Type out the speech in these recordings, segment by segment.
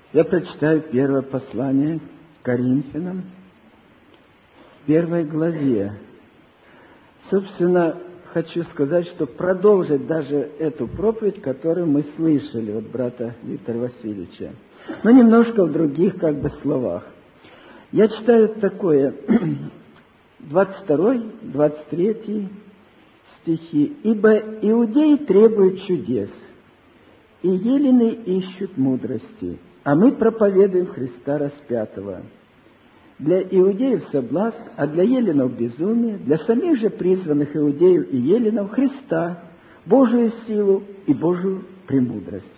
Я прочитаю первое послание к Коринфянам, в 1 главе. Собственно, хочу сказать, что продолжить даже эту проповедь, которую мы слышали от брата Виктора Васильевича, но немножко в других словах. Я читаю такое, 22, 23 стихи. «Ибо иудеи требуют чудес, и елены ищут мудрости, а мы проповедуем Христа распятого. Для иудеев соблазн, а для еленов безумие, для самих же призванных иудеев и еленов Христа, Божию силу и Божию премудрость».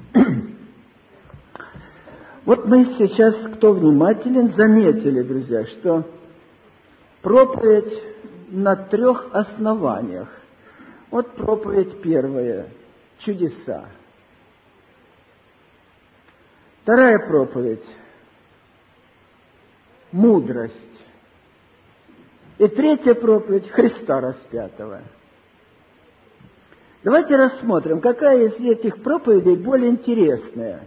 Вот мы сейчас, кто внимателен, заметили, друзья, что проповедь на 3 основаниях. Вот проповедь первая – чудеса. Вторая проповедь – мудрость. И третья проповедь – Христа распятого. Давайте рассмотрим, какая из этих проповедей более интересная.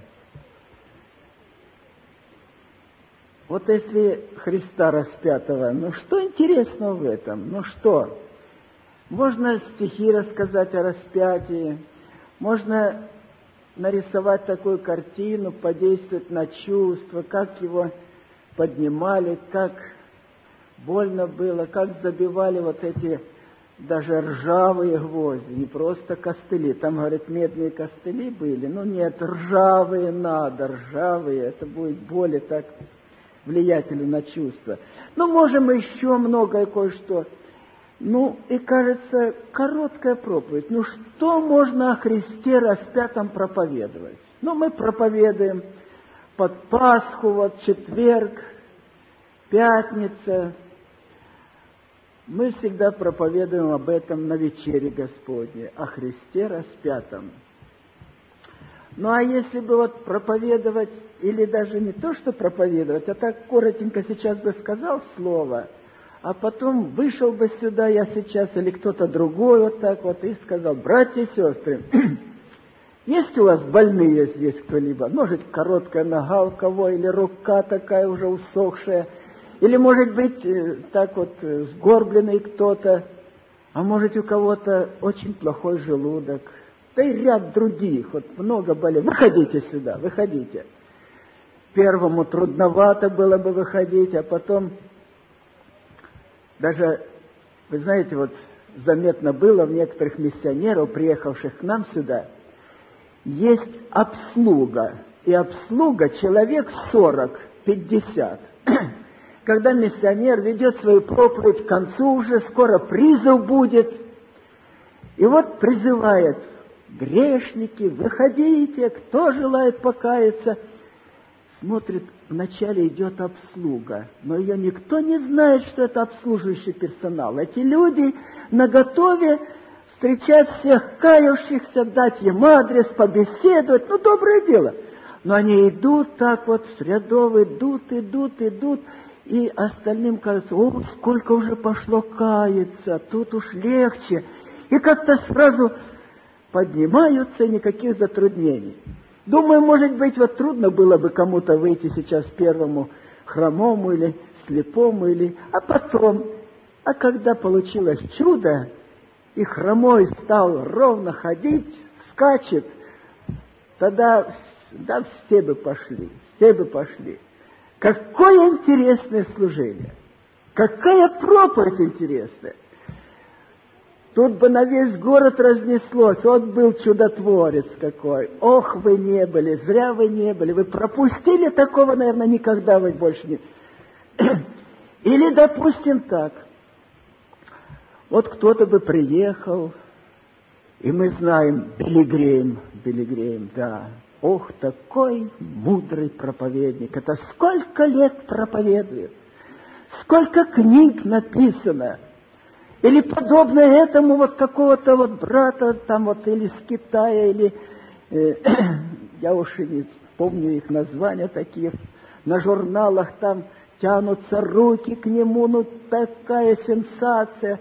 Вот если Христа распятого, что интересного в этом? Что? Можно стихи рассказать о распятии, можно нарисовать такую картину, подействовать на чувства, как его поднимали, как больно было, как забивали вот эти даже ржавые гвозди, не просто костыли. Там, говорят, медные костыли были, нет, ржавые надо, ржавые, это будет более так влиятельно на чувства. Можем еще многое кое-что. И кажется, короткая проповедь. Что можно о Христе распятом проповедовать? Мы проповедуем под Пасху, четверг, пятница. Мы всегда проповедуем об этом на вечере Господней, о Христе распятом. А если бы проповедовать, или даже не то, что проповедовать, а так коротенько сейчас бы сказал слово, а потом вышел бы сюда я сейчас, или кто-то другой и сказал: братья и сестры, есть у вас больные здесь кто-либо? Может, короткая нога у кого, или рука такая уже усохшая, или, может быть, сгорбленный кто-то, а может, у кого-то очень плохой желудок, да и ряд других, много болей. Выходите сюда, выходите. Первому трудновато было бы выходить, а потом даже, вы знаете, заметно было в некоторых миссионеров, приехавших к нам сюда, есть обслуга, и обслуга человек 40-50. Когда миссионер ведет свою проповедь к концу уже, скоро призыв будет, и призывает: грешники, выходите, кто желает покаяться. Смотрит, вначале идет обслуга, но ее никто не знает, что это обслуживающий персонал. Эти люди наготове встречать всех каявшихся, дать им адрес, побеседовать, доброе дело. Но они идут с рядов, идут, и остальным кажется: сколько уже пошло каяться, тут уж легче. И как-то сразу поднимаются, никаких затруднений. Думаю, может быть, трудно было бы кому-то выйти сейчас первому хромому или слепому, а потом, когда получилось чудо, и хромой стал ровно ходить, скачет, тогда все бы пошли. Какое интересное служение! Какая проповедь интересная! Тут бы на весь город разнеслось: был чудотворец какой. Ох, вы не были, зря вы не были. Вы пропустили такого, наверное, никогда вы больше не... Или, допустим, так. Кто-то бы приехал, и мы знаем, Билли-Грэм, да. Ох, такой мудрый проповедник. Это сколько лет проповедует, сколько книг написано. Или подобное этому какого-то брата, или с Китая, или, я уж и не помню их названия такие, на журналах там тянутся руки к нему, такая сенсация.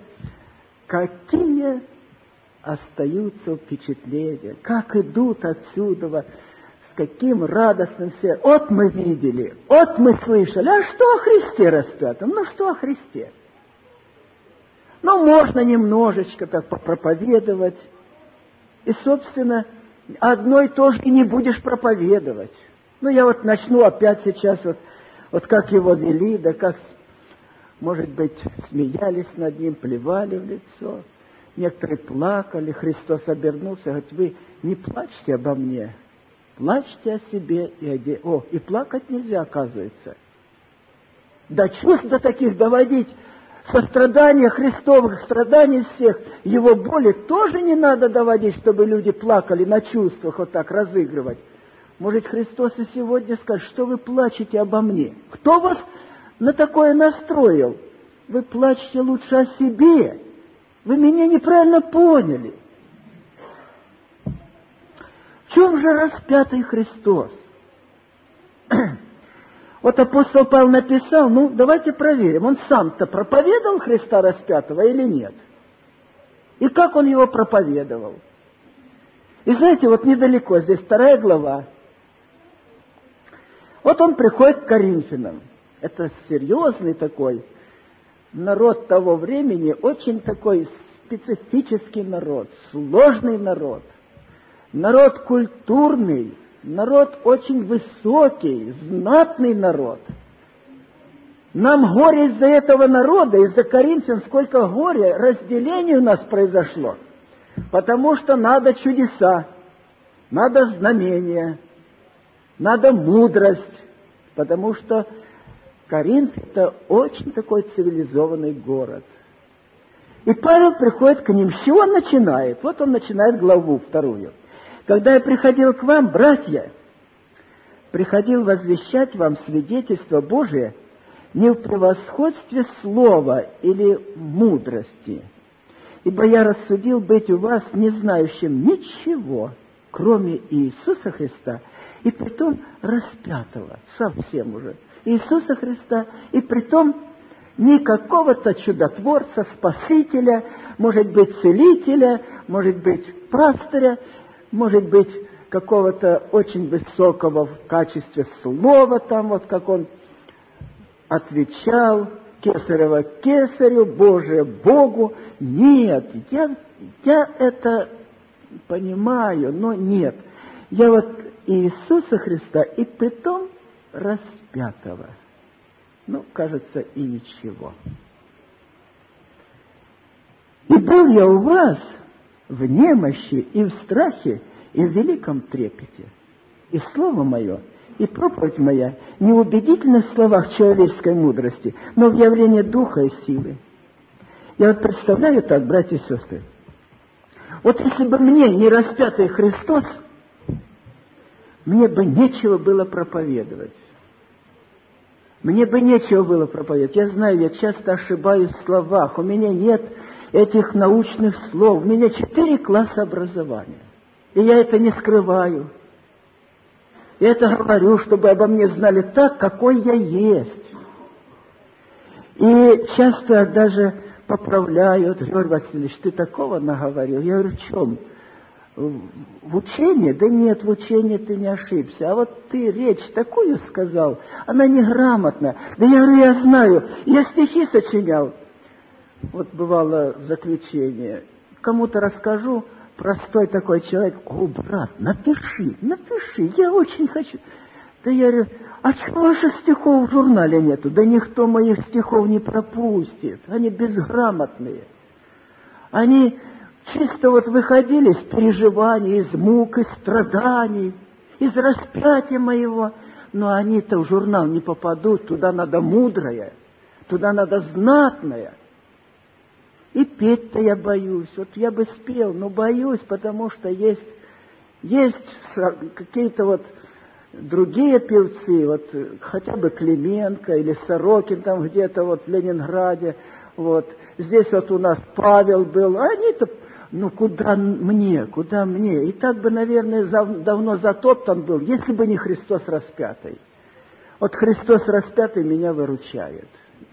Какие остаются впечатления, как идут отсюда с каким радостным сердцем. Вот мы видели, вот мы слышали. А что о Христе распятом? Ну что о Христе? Ну, можно немножечко так попроповедовать. И, собственно, одно и то же и не будешь проповедовать. Ну, я вот начну опять сейчас, вот как его вели, да как, может быть, смеялись над ним, плевали в лицо. Некоторые плакали, Христос обернулся, говорит, вы не плачьте обо мне, плачьте о себе и о деле. О, и плакать нельзя, оказывается. До чувств до таких доводить, сострадания Христовых, страданий всех, его боли тоже не надо доводить, чтобы люди плакали на чувствах, вот так разыгрывать. Может, Христос и сегодня скажет, что вы плачете обо мне? Кто вас на такое настроил? Вы плачете лучше о себе. Вы меня неправильно поняли. В чем же распятый Христос? Вот апостол Павел написал, ну, давайте проверим, он сам-то проповедовал Христа распятого или нет? И как он его проповедовал? И знаете, вот недалеко, здесь 2 глава. Вот он приходит к Коринфянам. Это серьезный такой народ того времени, очень такой специфический народ, сложный народ. Народ культурный, народ очень высокий, знатный народ. Нам горе из-за этого народа, из-за коринфян, сколько горя, разделение у нас произошло. Потому что надо чудеса, надо знамения, надо мудрость, потому что Коринф – это очень такой цивилизованный город. И Павел приходит к ним. С чего он начинает? Вот он начинает главу 2. «Когда я приходил к вам, братья, приходил возвещать вам свидетельство Божие не в превосходстве слова или мудрости, ибо я рассудил быть у вас не знающим ничего, кроме Иисуса Христа, и притом распятого, совсем уже, Иисуса Христа, и притом не какого-то чудотворца, спасителя, может быть, целителя, может быть, пастыря, может быть, какого-то очень высокого в качестве слова, там вот как он отвечал, кесарево кесарю, Божие Богу. Нет, я это понимаю, но нет. Я вот Иисуса Христа, и притом распятого. Ну, кажется, и ничего. И был я у вас в немощи и в страхе, и в великом трепете. И слово мое, и проповедь моя не в убедительных словах человеческой мудрости, но в явлении духа и силы. Я вот представляю так, братья и сестры, вот если бы мне не распятый Христос, мне бы нечего было проповедовать. Мне бы нечего было проповедовать. Я знаю, я часто ошибаюсь в словах. У меня нет этих научных слов. У меня 4 класса образования. И я это не скрываю. Я это говорю, чтобы обо мне знали так, какой я есть. И часто даже поправляют. Георгий Васильевич, ты такого наговорил? Я говорю, в чем? В учении? Да нет, в учении ты не ошибся. А вот ты речь такую сказал, она неграмотная. Да я говорю, я знаю, я стихи сочинял. Вот бывало заключение. Кому-то расскажу, простой такой человек, о, брат, напиши, я очень хочу. Да я говорю, а чего ваших стихов в журнале нету? Да никто моих стихов не пропустит, они безграмотные. Они чисто вот выходили из переживаний, из мук, из страданий, из распятия моего. Но они-то в журнал не попадут, туда надо мудрое, туда надо знатное. И петь-то я боюсь. Вот я бы спел, но боюсь, потому что есть какие-то вот другие певцы, вот хотя бы Клименко или Сорокин там где-то вот в Ленинграде, вот. Здесь вот у нас Павел был, а они-то, ну куда мне? И так бы, наверное, давно затоптан был, если бы не Христос распятый. Вот Христос распятый меня выручает.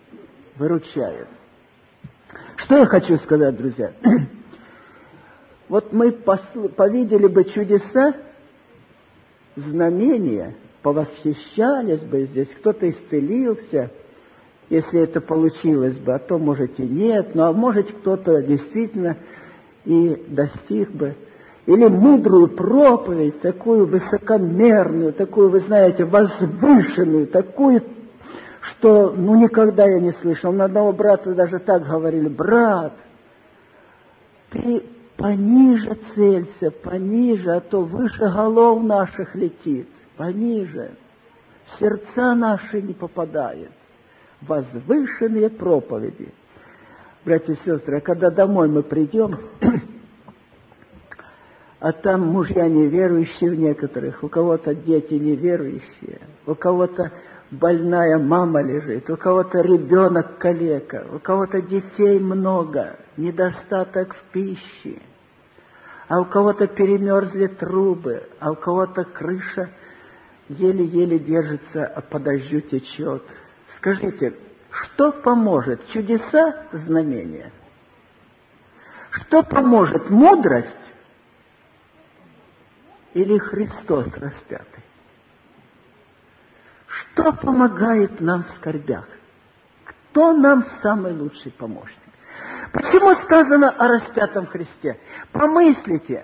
Что я хочу сказать, друзья? Вот мы повидели бы чудеса, знамения, повосхищались бы здесь, кто-то исцелился, если это получилось бы, а то, может, и нет, ну, а может, кто-то действительно и достиг бы. Или мудрую проповедь, такую высокомерную, такую, вы знаете, возвышенную, такую, что, ну, никогда я не слышал. На одного брата даже так говорили: брат, ты пониже целься, пониже, а то выше голов наших летит, пониже, в сердца наши не попадает. Возвышенные проповеди. Братья и сестры, а когда домой мы придем, а там мужья неверующие в некоторых, у кого-то дети неверующие, у кого-то больная мама лежит, у кого-то ребенок калека, у кого-то детей много, недостаток в пище, а у кого-то перемерзли трубы, а у кого-то крыша еле-еле держится, а по дождю течет. Скажите, что поможет? Чудеса, знамения? Что поможет? Мудрость или Христос распятый? Что помогает нам в скорбях? Кто нам самый лучший помощник? Почему сказано о распятом Христе? Помыслите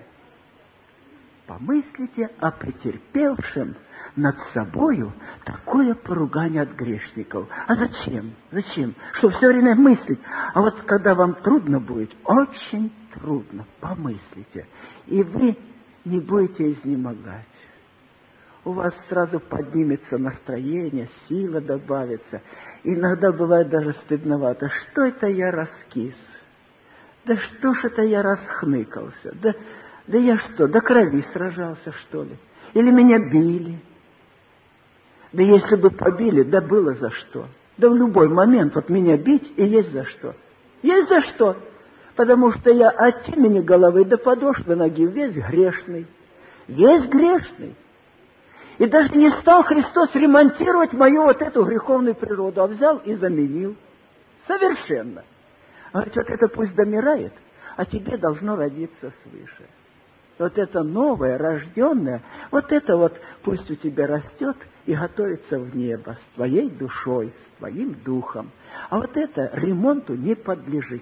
о претерпевшем над собою такое поругание от грешников. А зачем? Зачем? Что все время мыслить. А вот когда вам трудно будет, очень трудно, помыслите. И вы не будете изнемогать. У вас сразу поднимется настроение, сила добавится. Иногда бывает даже стыдновато. Что это я раскис? Да что ж это я расхныкался? Да я что, до крови сражался, что ли? Или меня били? Да если бы побили, да было за что. Да в любой момент вот меня бить и есть за что. Есть за что. Потому что я от темени головы до подошвы ноги весь грешный. Весь грешный. И даже не стал Христос ремонтировать мою вот эту греховную природу, а взял и заменил. Совершенно. Говорит, вот это пусть домирает, а тебе должно родиться свыше. Вот это новое, рожденное, вот это вот пусть у тебя растет и готовится в небо с твоей душой, с твоим духом. А вот это ремонту не подлежит.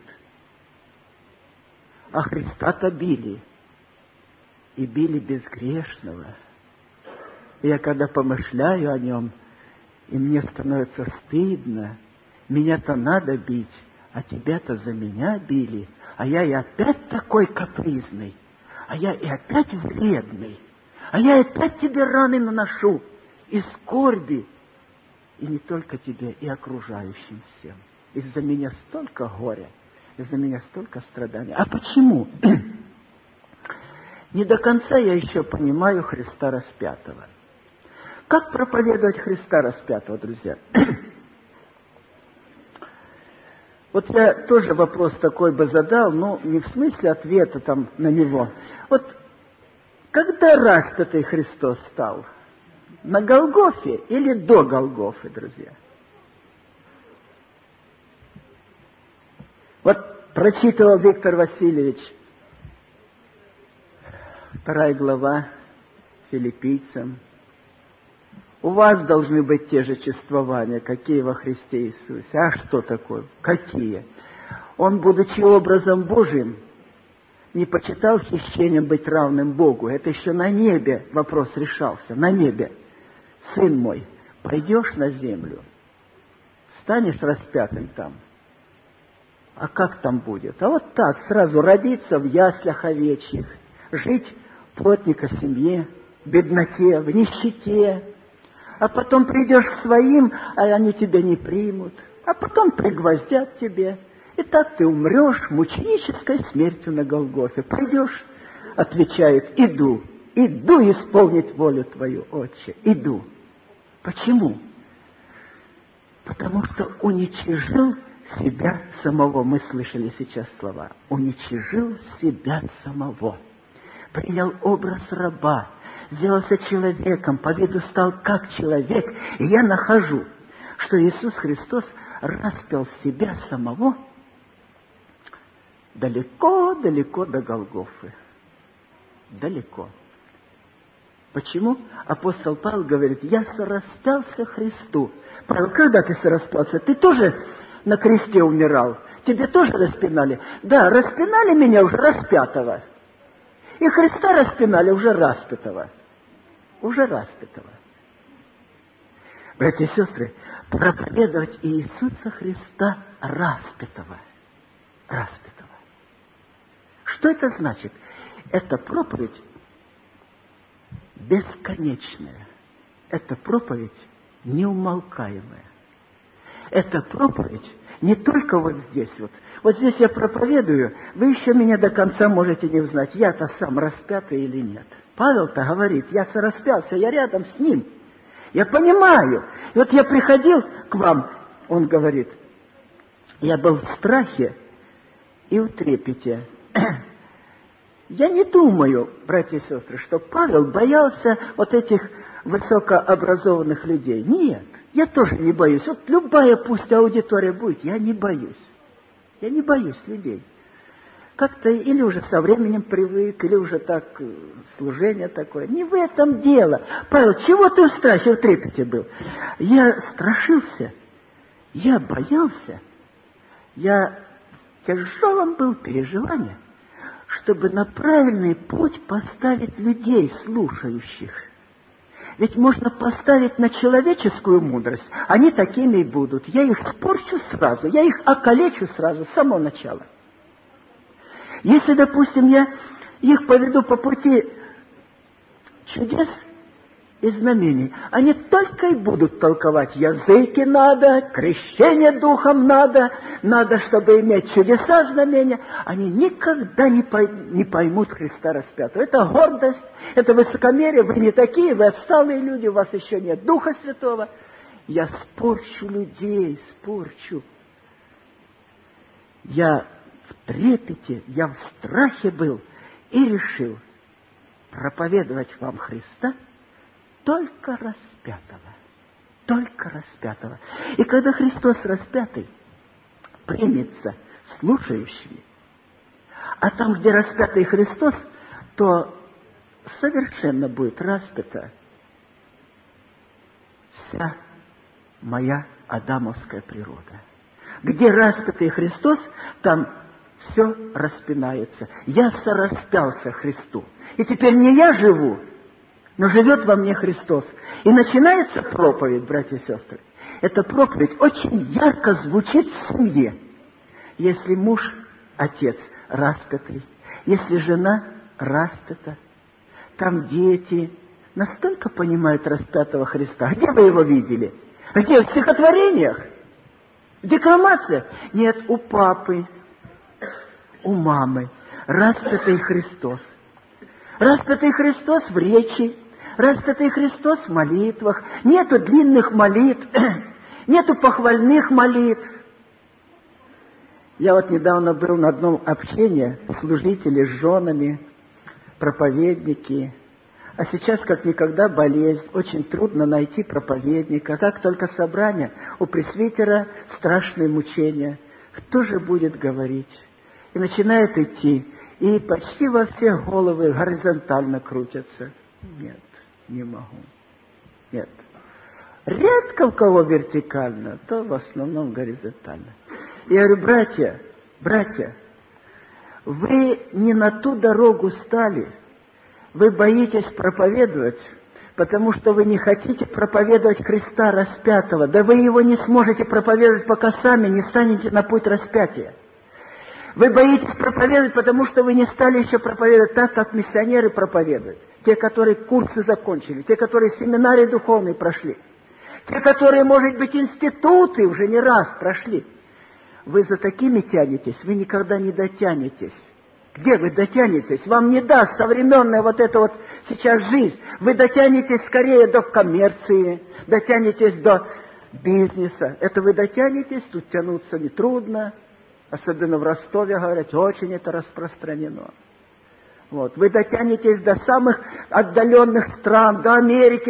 А Христа-то били. И били безгрешного. И я когда помышляю о нем, и мне становится стыдно, меня-то надо бить, а тебя-то за меня били, а я и опять такой капризный. А я и опять вредный, а я опять тебе раны наношу, и скорби, и не только тебе, и окружающим всем. Из-за меня столько горя, из-за меня столько страданий. А почему? Не до конца я еще понимаю Христа распятого. Как проповедовать Христа распятого, друзья? Вот я тоже вопрос такой бы задал, но не в смысле ответа там на него. Вот когда распятый Христос стал? На Голгофе или до Голгофы, друзья? Вот прочитывал Виктор Васильевич, 2 глава Филиппийцам. У вас должны быть те же чувствования, какие во Христе Иисусе. А что такое? Какие? Он, будучи образом Божиим, не почитал хищением быть равным Богу. Это еще на небе вопрос решался, на небе. Сын мой, пойдешь на землю, станешь распятым там. А как там будет? А вот так, сразу родиться в яслях овечьих, жить плотника в семье, в бедноте, в нищете. А потом придешь к своим, а они тебя не примут. А потом пригвоздят тебе. И так ты умрешь мученической смертью на Голгофе. Пойдешь, отвечает, иду исполнить волю твою, Отче, иду. Почему? Потому что уничижил себя самого. Мы слышали сейчас слова. Уничижил себя самого. Принял образ раба. Сделался человеком, по виду стал как человек. И я нахожу, что Иисус Христос распял себя самого далеко-далеко до Голгофы. Далеко. Почему? Апостол Павел говорит, я сораспялся Христу. Павел, когда ты сораспялся? Ты тоже на кресте умирал? Тебе тоже распинали? Да, распинали меня уже распятого. И Христа распинали уже распятого. Уже распятого. Братья и сестры, проповедовать Иисуса Христа распятого. Распятого. Что это значит? Это проповедь бесконечная. Это проповедь неумолкаемая. Это проповедь не только вот здесь вот. Вот здесь я проповедую, вы еще меня до конца можете не узнать, я-то сам распятый или нет. Павел-то говорит, я сораспялся, я рядом с ним. Я понимаю. И вот я приходил к вам, он говорит, я был в страхе и в трепете. Я не думаю, братья и сестры, что Павел боялся вот этих высокообразованных людей. Нет, я тоже не боюсь. Вот любая пусть аудитория будет, я не боюсь. Я не боюсь людей. Как-то или уже со временем привык, или уже так служение такое. Не в этом дело. Павел, чего ты в страхе, в трепете был? Я страшился, я боялся, я в тяжелом был переживании, чтобы на правильный путь поставить людей, слушающих. Ведь можно поставить на человеческую мудрость, они такими и будут. Я их испорчу сразу, я их окалечу сразу, с самого начала. Если, допустим, я их поведу по пути чудес и знамений, они только и будут толковать. Языки надо, крещение духом надо, чтобы иметь чудеса, знамения. Они никогда не поймут Христа распятого. Это гордость, это высокомерие. Вы не такие, вы отсталые люди, у вас еще нет Духа Святого. Я спорчу людей, спорчу. Я в трепете, я в страхе был и решил проповедовать вам Христа только распятого. Только распятого. И когда Христос распятый примется слушающими, а там, где распятый Христос, то совершенно будет распята вся моя адамовская природа. Где распятый Христос, там все распинается. Я сораспялся Христу. И теперь не я живу, но живет во мне Христос. И начинается проповедь, братья и сестры. Эта проповедь очень ярко звучит в семье. Если муж, отец распятый, если жена распята, там дети настолько понимают распятого Христа. Где вы его видели? Где? В стихотворениях? В декламациях? Нет, у папы, у мамы. Распятый Христос. Распятый Христос в речи. Распятый Христос в молитвах. Нету длинных молитв. Нету похвальных молитв. Я вот недавно был на одном общении, служители с женами, проповедники. А сейчас, как никогда, болезнь. Очень трудно найти проповедника. Как только собрание, у пресвитера страшные мучения. Кто же будет говорить? И начинает идти. И почти во все головы горизонтально крутятся. Нет, не могу. Нет. Редко у кого вертикально, то в основном горизонтально. Я говорю, братья, вы не на ту дорогу стали. Вы боитесь проповедовать, потому что вы не хотите проповедовать Христа распятого. Да вы его не сможете проповедовать, пока сами не станете на путь распятия. Вы боитесь проповедовать, потому что вы не стали еще проповедовать так, как миссионеры проповедуют. Те, которые курсы закончили, те, которые семинарии духовные прошли, те, которые, может быть, институты уже не раз прошли. Вы за такими тянетесь, вы никогда не дотянетесь. Где вы дотянетесь? Вам не даст современная вот эта вот сейчас жизнь. Вы дотянетесь скорее до коммерции, дотянетесь до бизнеса. Это вы дотянетесь, тут тянуться нетрудно. Особенно в Ростове, говорят, очень это распространено. Вот. Вы дотянетесь до самых отдаленных стран, до Америки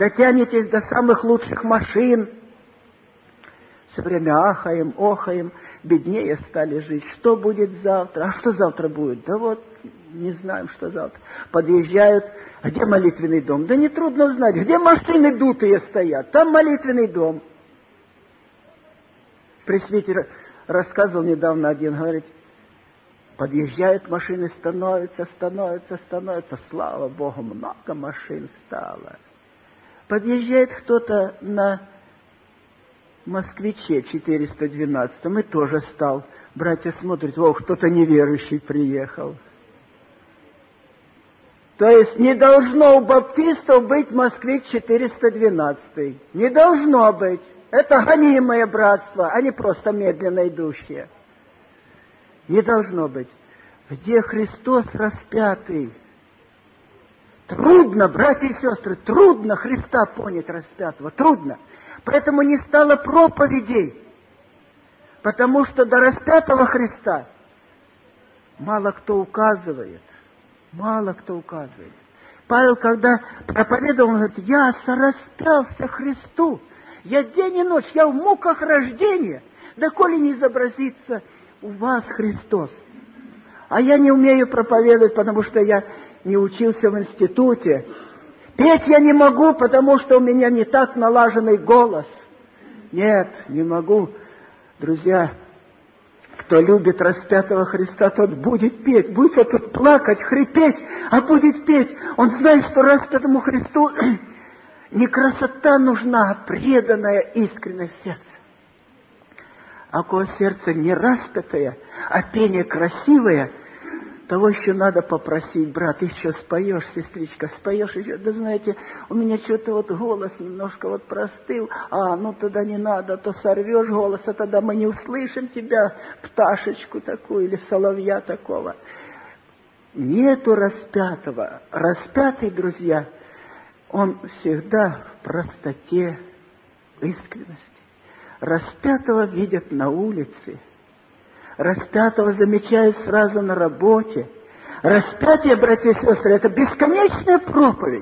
дотянетесь до самых лучших машин. Все время ахаем, охаем. беднее стали жить. Что будет завтра? А что завтра будет? Да вот, не знаем, что завтра. Подъезжают, а где молитвенный дом? Да нетрудно узнать. Где машины дутые стоят? Там молитвенный дом. Пресвитер рассказывал недавно один, говорит, подъезжают машины, становятся. Слава Богу, много машин стало. Подъезжает кто-то на Москвиче 412, и тоже стал. Братья смотрят, кто-то неверующий приехал. То есть не должно у баптистов быть Москвич 412. Не должно быть. Это гонимое братство, а не просто медленно идущее. Не должно быть. Где Христос распятый? Трудно, братья и сестры, трудно Христа понять распятого, трудно. Поэтому не стало проповедей, потому что до распятого Христа мало кто указывает. Павел, когда проповедовал, он говорит, я сораспялся Христу, я день и ночь, я в муках рождения, доколе не изобразится у вас Христос. А я не умею проповедовать, потому что я не учился в институте. Петь я не могу, потому что у меня не так налаженный голос. Нет, не могу. Друзья, кто любит распятого Христа, тот будет петь. Будет вот тут плакать, хрипеть, а будет петь. Он знает, что распятому Христу не красота нужна, а преданная искренность сердца. А у кого сердце не распятое, а пение красивое, того еще надо попросить, брат, еще споешь, сестричка, споешь еще. Да знаете, у меня что-то вот голос немножко простыл. Тогда не надо, то сорвешь голос, а тогда мы не услышим тебя, пташечку такую или соловья такого. Нету распятого. Распятый, друзья, он всегда в простоте, в искренности. Распятого видят на улице. Распятого замечают сразу на работе. Распятие, братья и сестры, это бесконечная проповедь.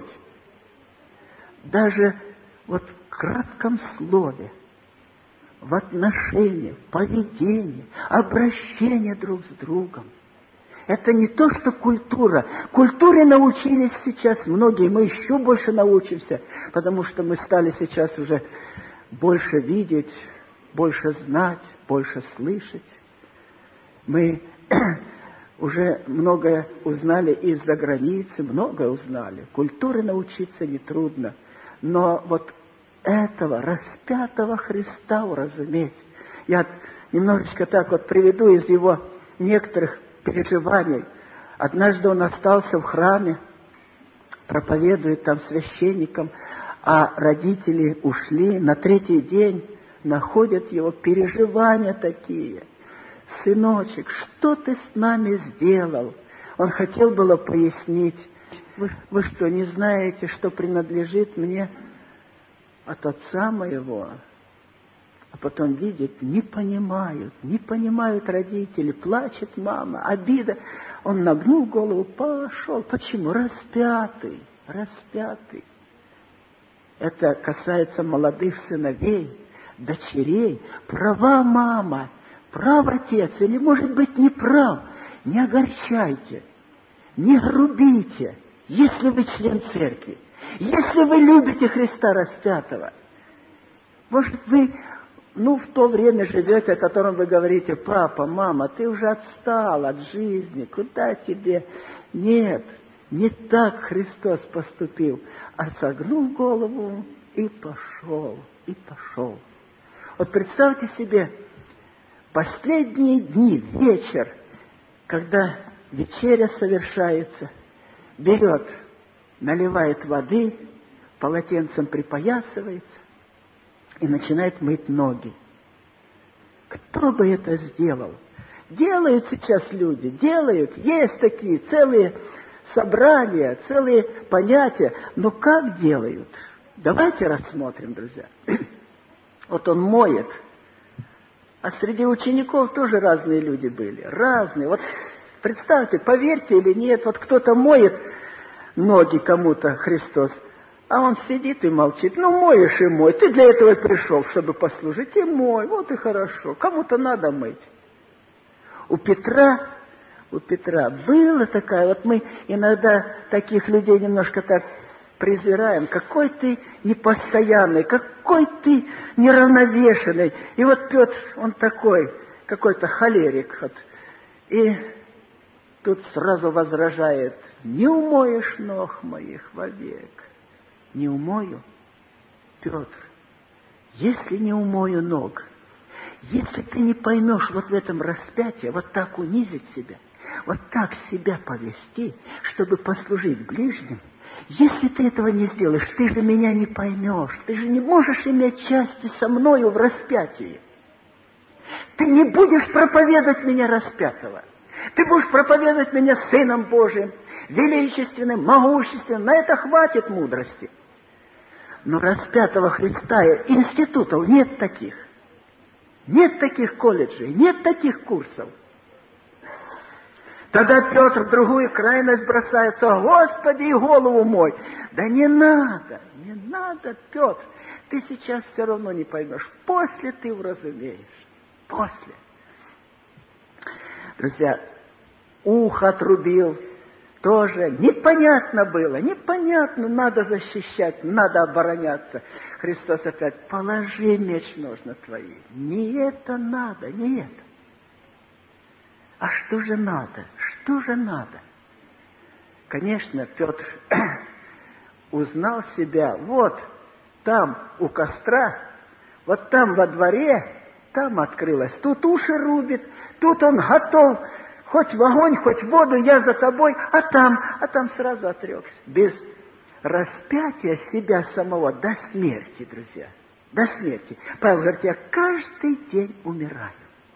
Даже в кратком слове, в отношении, поведении, обращении друг с другом. Это не то, что культура. Культуре научились сейчас многие, мы еще больше научимся, потому что мы стали сейчас уже больше видеть, больше знать, больше слышать. Мы уже многое узнали из-за границы, многое узнали. Культуре научиться нетрудно. Но этого распятого Христа уразуметь. Я немножечко так приведу из его некоторых переживаний. Однажды он остался в храме, проповедует там священникам, а родители ушли. На третий день находят его переживания такие. «Сыночек, что ты с нами сделал?» Он хотел было пояснить. Вы что, не знаете, что принадлежит мне от отца моего? А потом видят, не понимают родители, плачет мама, обида. Он нагнул голову, пошел. Почему? Распятый. Это касается молодых сыновей, дочерей. Права мама, прав отец, или, может быть, не прав. Не огорчайте, не грубите, если вы член церкви, если вы любите Христа распятого. Может, вы, в то время живете, о котором вы говорите, папа, мама, ты уже отстал от жизни, куда тебе? Нет, не так Христос поступил, а согнул голову и пошел. Представьте себе, последние дни, вечер, когда вечеря совершается, берет, наливает воды, полотенцем припоясывается и начинает мыть ноги. Кто бы это сделал? Делают сейчас люди, есть такие целые собрания, целые понятия, но как делают? Давайте рассмотрим, друзья. Он моет. А среди учеников тоже разные люди были. Разные. Представьте, поверьте или нет, кто-то моет ноги кому-то Христос, А он сидит и молчит. Ну, моешь и мой. Ты для этого и пришел, чтобы послужить. И мой. Вот и хорошо. Кому-то надо мыть. У Петра была такая, вот мы иногда таких людей немножко так презираем. Какой ты непостоянный, какой ты неравновешенный. И вот Петр, он такой, какой-то холерик. Вот. И тут сразу возражает: не умоешь ног моих вовек. Не умою, Петр, если не умою ног, если ты не поймешь вот в этом распятии, вот так унизить себя, вот так себя повести, чтобы послужить ближним, если ты этого не сделаешь, ты же меня не поймешь, ты же не можешь иметь части со мною в распятии. Ты не будешь проповедовать меня распятого. Ты будешь проповедовать меня Сыном Божиим, величественным, могущественным. На это хватит мудрости. Но распятого Христа институтов нет таких. Нет таких колледжей, нет таких курсов. Тогда Петр в другую крайность бросается: Господи, и голову мой. Да не надо, Петр. Ты сейчас все равно не поймешь. После ты уразумеешь. После. Друзья, ухо отрубил. Тоже непонятно было, непонятно, надо защищать, надо обороняться. Христос опять: положи меч в ножны твои. Не это надо, не это. А что же надо? Что же надо? Конечно, Петр узнал себя. Вот там у костра, вот там во дворе, там открылось. Тут уши рубит, тут он готов. Хоть в огонь, хоть в воду, я за тобой, а там сразу отрекся. Без распятия себя самого до смерти, друзья, до смерти. Павел говорит: я каждый день умираю.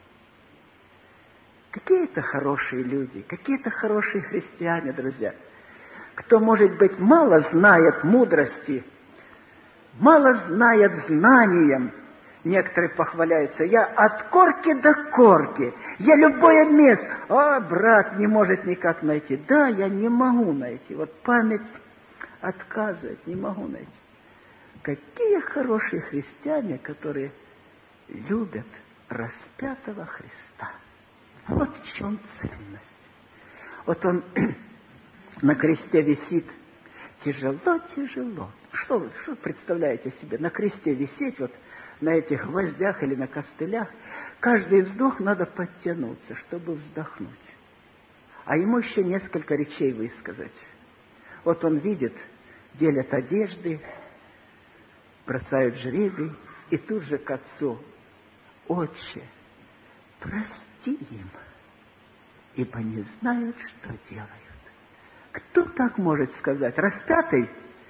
Какие-то хорошие люди, какие-то хорошие христиане, друзья. Кто, может быть, мало знает мудрости, мало знает знанием. Некоторые похваляются: я от корки до корки, я любое место. А брат не может никак найти. Да, я не могу найти. Вот память отказывает, не могу найти. Какие хорошие христиане, которые любят распятого Христа. Вот в чем ценность. Вот он на кресте висит. Тяжело, тяжело. Что вы представляете себе? На кресте висеть, вот на этих гвоздях или на костылях, каждый вздох надо подтянуться, чтобы вздохнуть. А ему еще несколько речей высказать. Вот он видит, делят одежды, бросают жребий, и тут же к отцу: Отче, прости им, ибо не знают, что делают. Кто так может сказать? Распятый?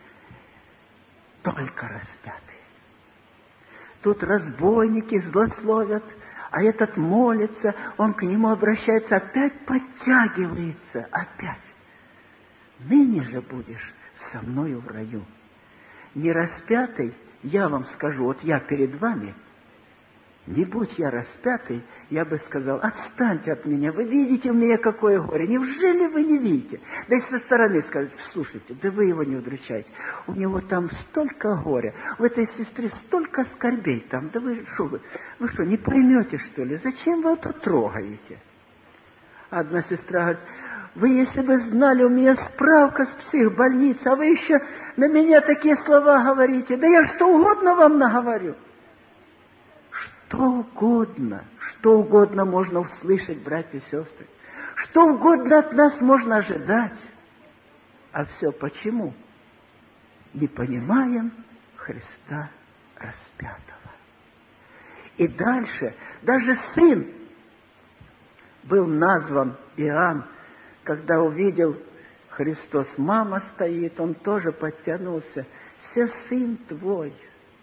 Только распятый. Тут разбойники злословят, а этот молится, он к нему обращается, опять подтягивается, опять. Ныне же будешь со мною в раю. Не распятый, я вам скажу, вот я перед вами, не будь я распятый, я бы сказал: отстаньте от меня, вы видите у меня какое горе, неужели вы не видите? Да и со стороны скажете: слушайте, да вы его не удручаете, у него там столько горя, у этой сестры столько скорбей там, да вы что, не поймете, что ли, зачем вы это трогаете? Одна сестра говорит: вы, если бы знали, у меня справка с психбольницы, а вы еще на меня такие слова говорите, да я что угодно вам наговорю. Что угодно можно услышать, братья и сестры. Что угодно от нас можно ожидать. А все почему? Не понимаем Христа распятого. И дальше, даже сын был назван Иоанн, когда увидел Христос, мама стоит, он тоже подтянулся: «Се сын твой,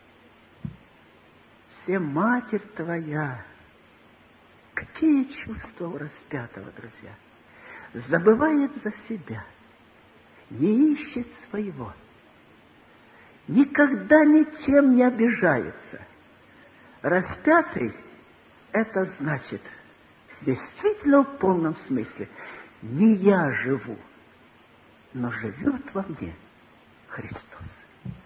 се матерь твоя». Какие чувства у распятого, друзья! Забывает за себя, не ищет своего, никогда ничем не обижается. Распятый — это значит, действительно в полном смысле, не я живу, но живет во мне Христос.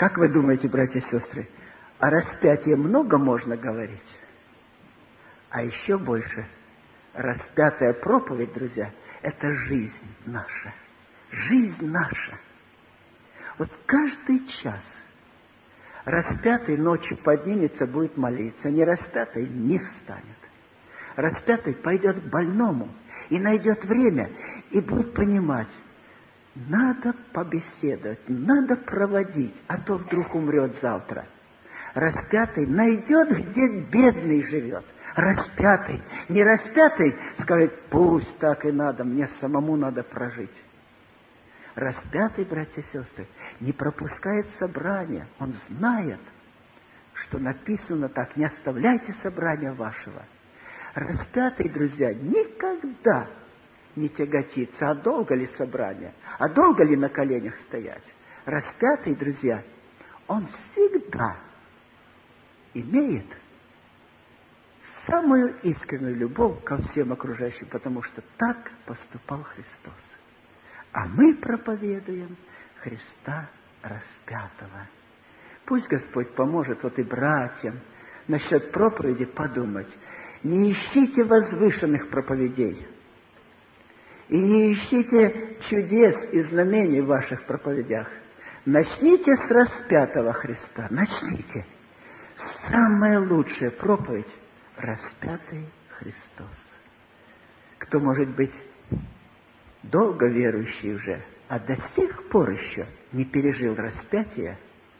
Как вы думаете, братья и сестры, о распятии много можно говорить? А еще больше, распятая проповедь, друзья, это жизнь наша. Жизнь наша. Вот каждый час распятый ночью поднимется, будет молиться, не распятый не встанет. Распятый пойдет к больному и найдет время, и будет понимать, надо побеседовать, надо проводить, а то вдруг умрет завтра. Распятый найдет, где бедный живет. Распятый, не распятый, скажет, пусть так и надо, мне самому надо прожить. Распятый, братья и сестры, не пропускает собрания. Он знает, что написано так, не оставляйте собрания вашего. Распятый, друзья, никогда не тяготится, а долго ли собрание, а долго ли на коленях стоять. Распятый, друзья, он всегда имеет самую искреннюю любовь ко всем окружающим, потому что так поступал Христос. А мы проповедуем Христа распятого. Пусть Господь поможет вот и братьям насчет проповеди подумать. Не ищите возвышенных проповедей. И не ищите чудес и знамений в ваших проповедях. Начните с распятого Христа. Начните. Самая лучшая проповедь – распятый Христос. Кто, может быть, долго верующий уже, а до сих пор еще не пережил распятие,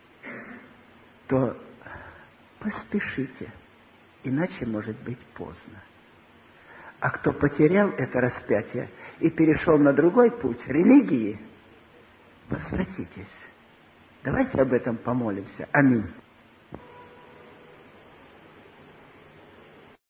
то поспешите, иначе может быть поздно. А кто потерял это распятие и перешел на другой путь религии, возвратитесь. Давайте об этом помолимся. Аминь.